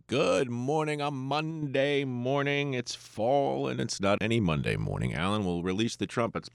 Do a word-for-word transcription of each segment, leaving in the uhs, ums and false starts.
Good morning, a Monday morning. It's fall, and it's not any Monday morning. Alan will release the trumpets.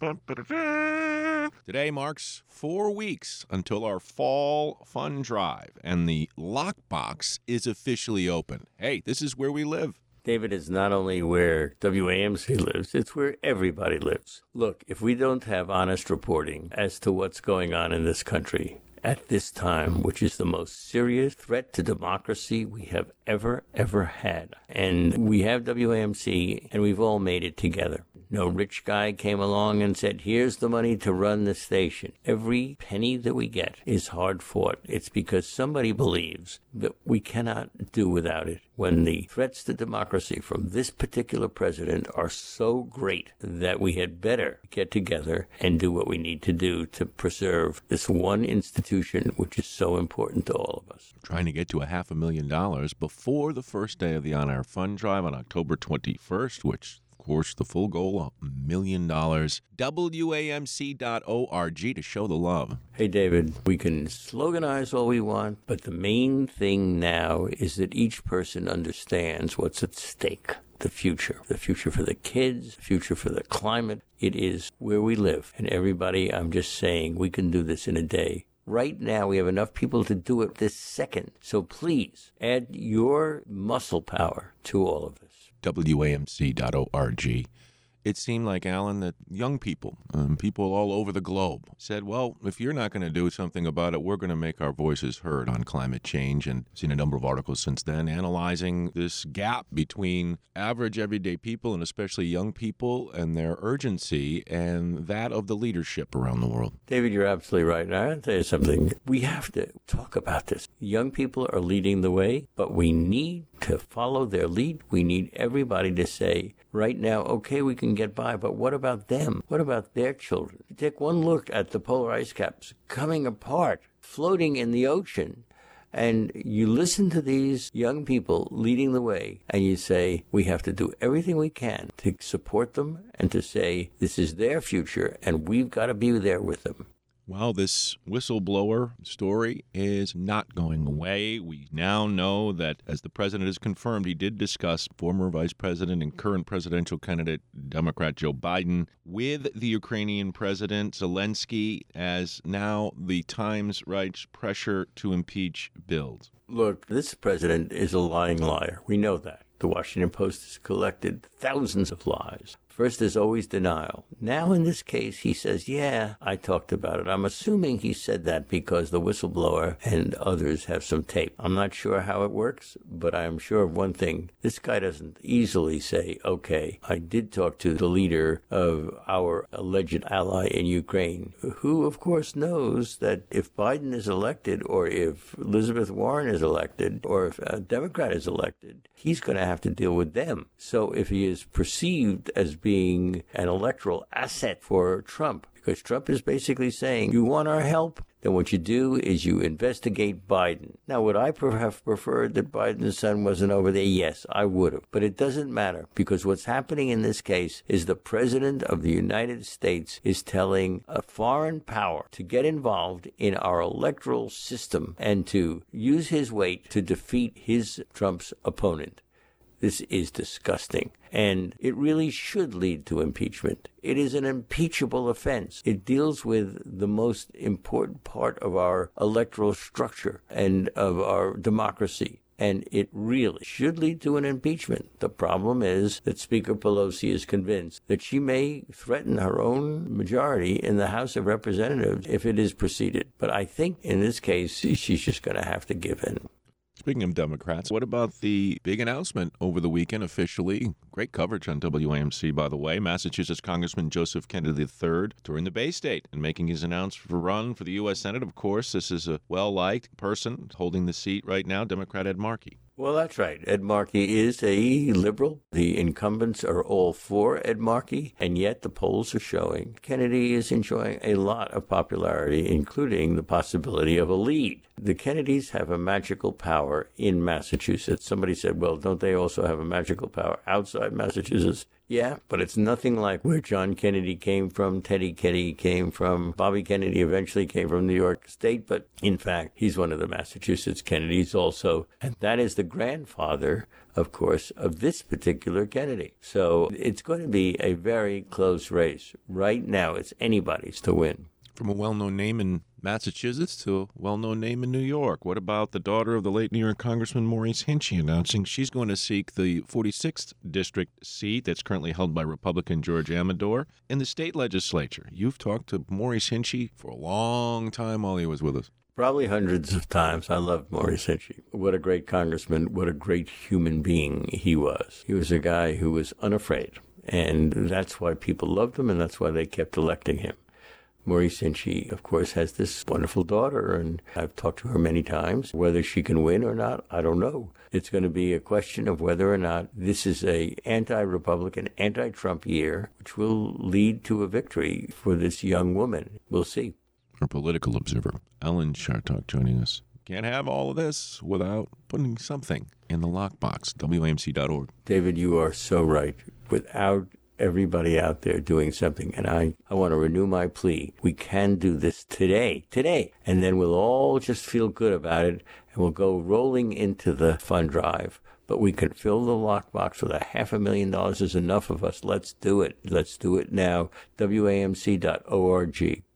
Today marks four weeks until our fall fun drive, and the lockbox is officially open. Hey, this is where we live. David, it's not only where W A M C lives, it's where everybody lives. Look, if we don't have honest reporting as to what's going on in this country at this time, which is the most serious threat to democracy we have ever, ever had. And we have W A M C, and we've all made it together. No rich guy came along and said, here's the money to run the station. Every penny that we get is hard fought. It's because somebody believes that we cannot do without it. When the threats to democracy from this particular president are so great that we had better get together and do what we need to do to preserve this one institution which is so important to all of us. Trying to get to a half a million dollars before the first day of the On Air Fund Drive on October twenty-first, which of course, the full goal, a million dollars. W A M C dot org to show the love. Hey, David, we can sloganize all we want, but the main thing now is that each person understands what's at stake. The future. The future for the kids, the future for the climate. It is where we live. And everybody, I'm just saying, we can do this in a day. Right now, we have enough people to do it this second. So please, add your muscle power to all of this. W A M C dot org. It seemed like, Alan, that young people, um, people all over the globe, said, well, if you're not going to do something about it, we're going to make our voices heard on climate change. And I've seen a number of articles since then analyzing this gap between average everyday people and especially young people and their urgency and that of the leadership around the world. David, you're absolutely right. And I want to tell you something. We have to talk about this. Young people are leading the way, but we need to follow their lead. We need everybody to say, right now, okay, we can get by, but what about them? What about their children? Take one look at the polar ice caps coming apart, floating in the ocean, and you listen to these young people leading the way, and you say, we have to do everything we can to support them and to say, this is their future, and we've got to be there with them. Well, this whistleblower story is not going away. We now know that, as the president has confirmed, he did discuss former vice president and current presidential candidate, Democrat Joe Biden, with the Ukrainian president Zelensky, as now the Times writes pressure to impeach builds. Look, this president is a lying liar. We know that. The Washington Post has collected thousands of lies. First, there's always denial. Now, in this case, he says, yeah, I talked about it. I'm assuming he said that because the whistleblower and others have some tape. I'm not sure how it works, but I am sure of one thing. This guy doesn't easily say, okay, I did talk to the leader of our alleged ally in Ukraine, who, of course, knows that if Biden is elected or if Elizabeth Warren is elected or if a Democrat is elected, he's going to have to deal with them. So if he is perceived as being an electoral asset for Trump, because Trump is basically saying, you want our help? Then what you do is you investigate Biden. Now, would I have preferred that Biden's son wasn't over there? Yes, I would have. But it doesn't matter, because what's happening in this case is the president of the United States is telling a foreign power to get involved in our electoral system and to use his weight to defeat his Trump's opponent. This is disgusting, and it really should lead to impeachment. It is an impeachable offense. It deals with the most important part of our electoral structure and of our democracy, and it really should lead to an impeachment. The problem is that Speaker Pelosi is convinced that she may threaten her own majority in the House of Representatives if it is proceeded. But I think in this case, she's just going to have to give in. Speaking of Democrats, what about the big announcement over the weekend officially? Great coverage on W A M C, by the way. Massachusetts Congressman Joseph Kennedy the third touring the Bay State and making his announcement for run for the U S Senate. Of course, this is a well-liked person holding the seat right now, Democrat Ed Markey. Well, that's right. Ed Markey is a liberal. The incumbents are all for Ed Markey, and yet the polls are showing Kennedy is enjoying a lot of popularity, including the possibility of a lead. The Kennedys have a magical power in Massachusetts. Somebody said, well, don't they also have a magical power outside Massachusetts? Yeah, but it's nothing like where John Kennedy came from, Teddy Kennedy came from, Bobby Kennedy eventually came from New York State, but in fact, he's one of the Massachusetts Kennedys also, and that is the grandfather, of course, of this particular Kennedy. So it's going to be a very close race. Right now, it's anybody's to win. From a well-known name in Massachusetts to a well-known name in New York. What about the daughter of the late New York Congressman Maurice Hinchey announcing she's going to seek the forty-sixth district seat that's currently held by Republican George Amador in the state legislature? You've talked to Maurice Hinchey for a long time while he was with us. Probably hundreds of times. I loved Maurice Hinchey. What a great congressman. What a great human being he was. He was a guy who was unafraid. And that's why people loved him, and that's why they kept electing him. Maurice Hinchey, of course, has this wonderful daughter, and I've talked to her many times. Whether she can win or not, I don't know. It's going to be a question of whether or not this is a anti-Republican, anti-Trump year, which will lead to a victory for this young woman. We'll see. Our political observer, Ellen Chartok, joining us. Can't have all of this without putting something in the lockbox, W A M C dot org. David, you are so right. Without everybody out there doing something. And I, I want to renew my plea. We can do this today, today. And then we'll all just feel good about it, and we'll go rolling into the fund drive. But we can fill the lockbox with a half a million dollars is enough of us. Let's do it. Let's do it now. W A M C dot org.